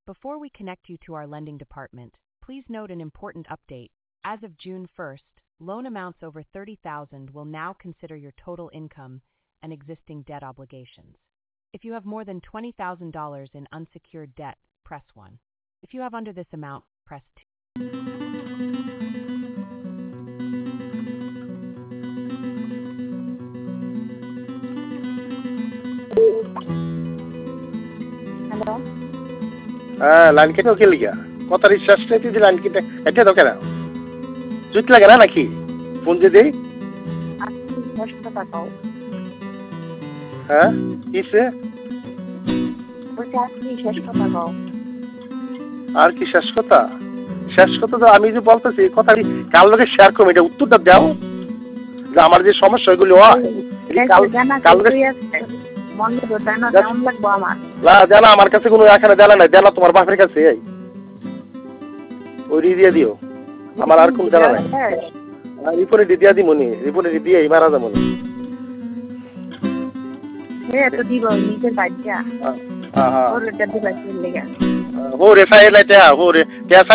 Before we connect you to our lending department, please note an important update. As of June 1st, loan amounts over $30,000 will now consider your total income and existing debt obligations. If you have more than $20,000 in unsecured debt, press 1. If you have under this amount, press 2. Hello হ্যাঁ line কেটে okay লিখা কথা recharge নিতে যে line কেটে এটা তো কেন জুত লাগে না নাকি ফোন দিয়ে দেই আজকে 600 টাকাও হ্যাঁ কিসে বলছি আজকে 600 টাকাও আর কি শেষ কথা তো আমি যে বলতেছি কথা কাল লোকে শেয়ার করো এটা উত্তরটা দাও যে আমার যে সমস্যা এগুলো হয় কাল বন্ধ করতে না কেমন লাগবো আমার না জানা আমার কাছে কোনো এখানে জানা নাই জানা তোমার বাপের কাছে এই ওই দিয়ে দিও আমার আর কোন জানা নাই রিপোর্টে দিয়ে দিই মনি রিপোর্টে দিয়ে এই মারা যাবো তো দিব নিজের বাচ্চা ওর এটা দিবা চলে গেছে हो रे साइड लाइट है हो रे